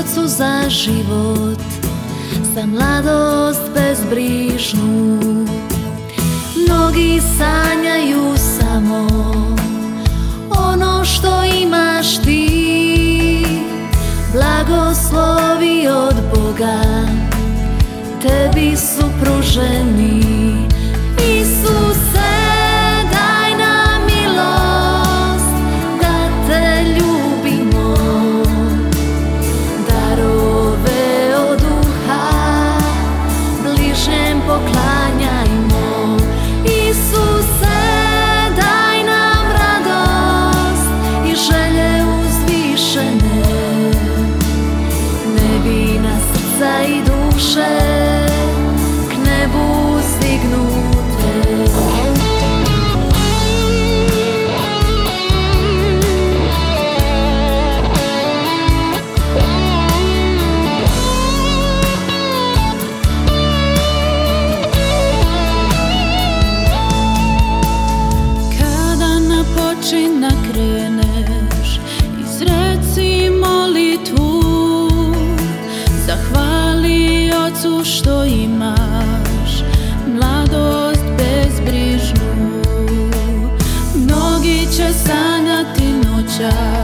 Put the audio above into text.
ocu za život, za mladost bezbrižnu. Mnogi sanjaju samo ono što imaš ti, blagoslovi od Boga tebi su pruženi. Isuse, daj nam milost da te ljubimo, darove od duha bližnjem poklanjajmo. Isuse, daj nam radost i želje uzvišene, nevina srca i duše k nebu stignute. Kada na počinak kreneš, izreci molitvu, zahvali Ocu što imaš mladost bezbrižnu. Mnogi će sanjati noćas